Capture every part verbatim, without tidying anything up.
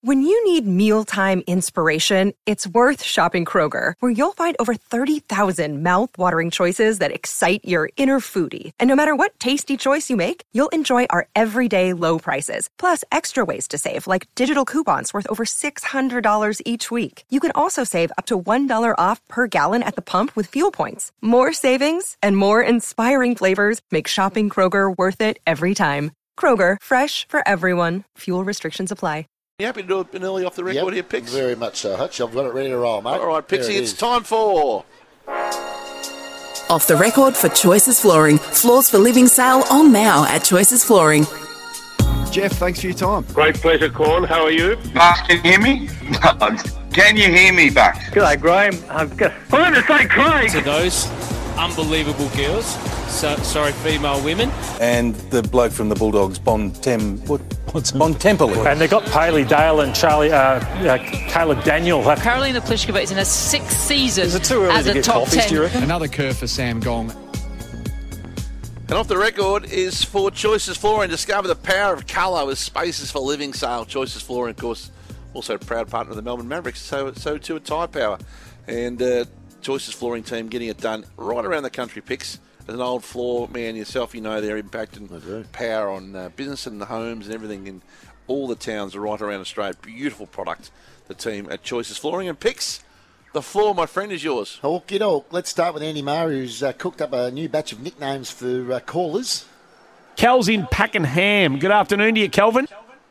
When you need mealtime inspiration, it's worth shopping Kroger, where you'll find over thirty thousand mouth-watering choices that excite your inner foodie. And no matter what tasty choice you make, you'll enjoy our everyday low prices, plus extra ways to save, like digital coupons worth over six hundred dollars each week. You can also save up to one dollar off per gallon at the pump with fuel points. More savings and more inspiring flavors make shopping Kroger worth it every time. Kroger, fresh for everyone. Fuel restrictions apply. You happy to do it early off the record yep, here, Pix? Very much so, Hutch. I've got it ready to roll, mate. All right, Pixie, it it's is. time for... Off the record for Choices Flooring. Floors for living sale on now at Choices Flooring. Jeff, thanks for your time. Great pleasure, Corn. How are you? Bucks, can you hear me? Can you hear me, Bucks? G'day, Graham. I've got... I want to say Craig. To those unbelievable girls, so, sorry, female women. And the bloke from the Bulldogs, Bontem... What? What's Bontempelli? And they've got Paley Dale and Charlie, uh, uh, Caleb Daniel. Karolina Pliskova is in her sixth season Is it too early as to a get top coffees, ten. do you reckon? Another curve for Sam Gong. And off the record is for Choices Flooring. Discover the power of colour with spaces for living sale. Choices Flooring, of course, also a proud partner of the Melbourne Mavericks, so so too a Tyre Power. And uh, Choices Flooring team getting it done right around the country, Picks. As an old floor man yourself, you know their impact and power on uh, business and the homes and everything in all the towns right around Australia. Beautiful product, the team at Choices Flooring. And Picks, the floor, my friend, is yours. Hawk it all. Let's start with Andy Murray, who's uh, cooked up a new batch of nicknames for uh, callers. Cal's in Pakenham. Good afternoon to you, Kelvin.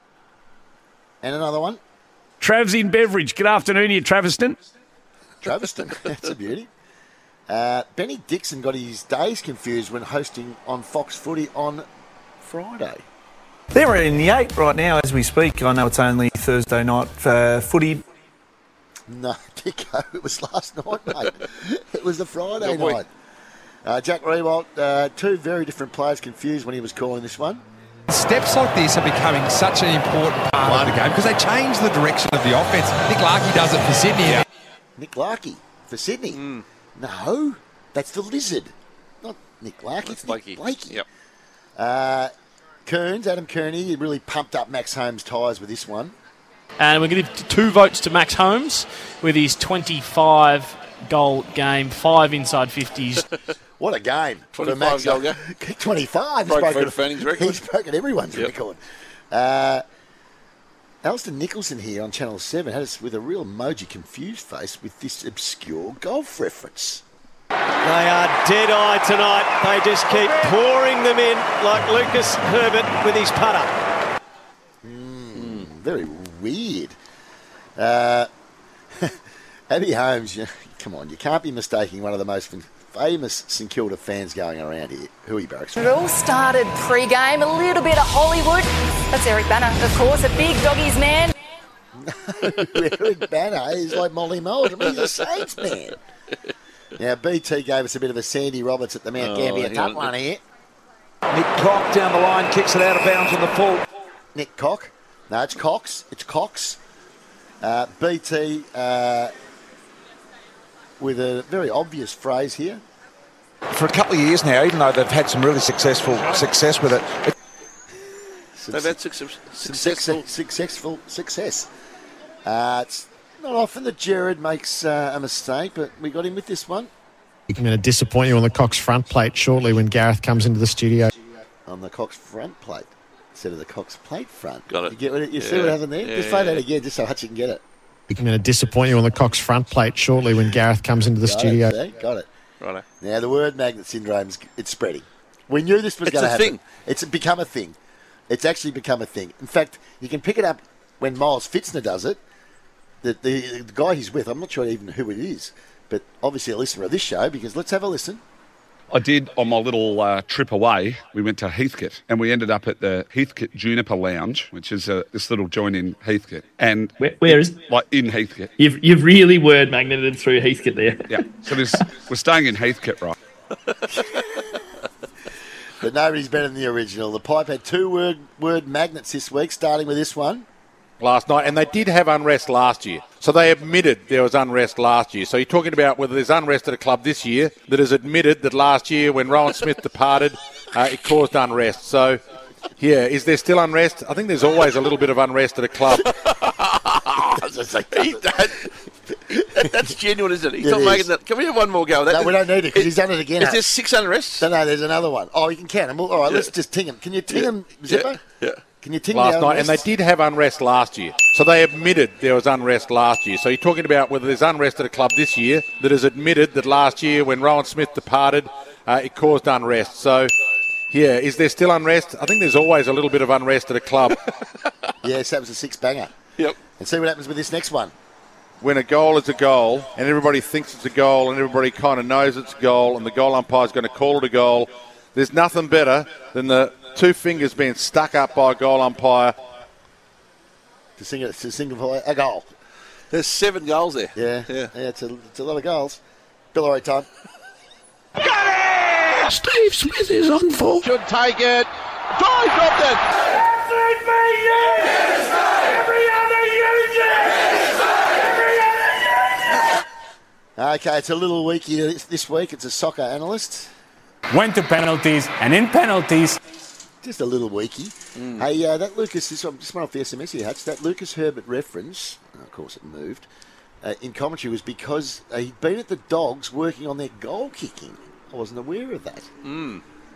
And another one. Trav's in Beveridge. Good afternoon to you, Traviston. Traviston. That's a beauty. Uh, Benny Dixon got his days confused when hosting on Fox Footy on Friday. They're in the eight right now as we speak. I know it's only Thursday night uh, footy. No, Dicko, it was last night, mate. It was the Friday night. Uh, Jack Rewalt, uh, two very different players confused when he was calling this one. Steps like this are becoming such an important part of the game because they change the direction of the offence. Nick Larkey does it for Sydney. Yeah. Nick Larkey for Sydney? Mm. No, that's the Lizard. Not Nick Larkey, it's Nick Blakey. Yep. Uh, Kearns, Adam Kearney, he really pumped up Max Holmes' tyres with this one. And we're going to give two votes to Max Holmes with his twenty-five goal game, five inside fifties. What a game. twenty-five goal game. twenty-five. Broke He's Fred Fanning's record. He's broken everyone's Yep. record. Uh, Alistair Nicholson here on Channel seven had us with a real emoji confused face with this obscure golf reference. They are dead-eye tonight. They just keep pouring them in like Lucas Herbert with his putter. Mm, very weird. Uh, Abby Holmes, you, come on, you can't be mistaking one of the most famous St Kilda fans going around here. Who are you, Barracks? It all started pre-game, a little bit of Hollywood. That's Eric Banner, of course, a big doggies man. Eric Banner is like Molly Meldrum. He's a Saints man. Now, B T gave us a bit of a Sandy Roberts at the Mount Oh, Gambier hang Cup on. one here. Nick Cock down the line, kicks it out of bounds on the full. Nick Cock. No, it's Cox. It's Cox. Uh, B T uh, with a very obvious phrase here. For a couple of years now, even though they've had some really successful success with it. it They've had success, successful successful success. Uh, it's not often that Jared makes uh, a mistake, but we got him with this one. I'm going to disappoint you on the Cox front plate shortly when Gareth comes into the studio. On the Cox front plate instead of the Cox plate front. Got it. You, get what it, you Yeah. see what happened there? Yeah, just play that yeah. again, just so Hutch can get it. I'm going to disappoint you on the Cox front plate shortly when Gareth comes into the Got studio. It, see? Got it. Righto. Now, the word magnet syndrome's it's spreading. We knew this was It's going to a happen. thing. It's become a thing. It's actually become a thing. In fact, you can pick it up when Miles Fitzner does it. The, the, the guy he's with, I'm not sure even who it is, but obviously a listener of this show, because let's have a listen. I did on my little uh, trip away. We went to Heathcote and we ended up at the Heathcote Juniper Lounge, which is uh, this little joint in Heathcote. And where, where is it? Like in Heathcote. You've you've really word magneted through Heathcote there. Yeah. So there's, we're staying in Heathcote, right? But nobody's better than the original. The Pipe had two word word magnets this week, starting with this one. Last night, and they did have unrest last year. So they admitted there was unrest last year. So you're talking about whether there's unrest at a club this year that has admitted that last year when Rowan Smith departed, uh, it caused unrest. So, yeah, is there still unrest? I think there's always a little bit of unrest at a club. does. It's like, He, that, that, that's genuine, isn't it? He's It not is. making that. Can we have one more go? That, no, we don't need it because he's done it again. Is eh? there six unrests? No, no, there's another one. Oh, you can count them. All right, Yeah. let's just ting them. Can you ting Yeah. them, Zippo? Yeah. yeah. Can you ting last the night, and they unrests? did have unrest last year. So they admitted there was unrest last year. So you're talking about whether there's unrest at a club this year that has admitted that last year when Rowan Smith departed, uh, it caused unrest. So, yeah, is there still unrest? I think there's always a little bit of unrest at a club. Yes, that was a six-banger. Yep. And see what happens with this next one. When a goal is a goal and everybody thinks it's a goal and everybody kind of knows it's a goal and the goal umpire's going to call it a goal, there's nothing better than the two fingers being stuck up by a goal umpire. To sing it, to signify a goal. There's seven goals there. Yeah, Yeah. yeah, it's a, it's a lot of goals. Bill O'Reilly time. Steve Smith is on for. Should take it. Try dropped it. Okay, it's a little weaky this- this week. It's a soccer analyst. Went to penalties, and in penalties, Just a little weaky. Hey, uh, that Lucas, this one, just one off the S M S here, Hutch, that Lucas Herbert reference, of course it moved, uh, in commentary was because uh, he'd been at the Dogs working on their goal kicking. I wasn't aware of that. Mm.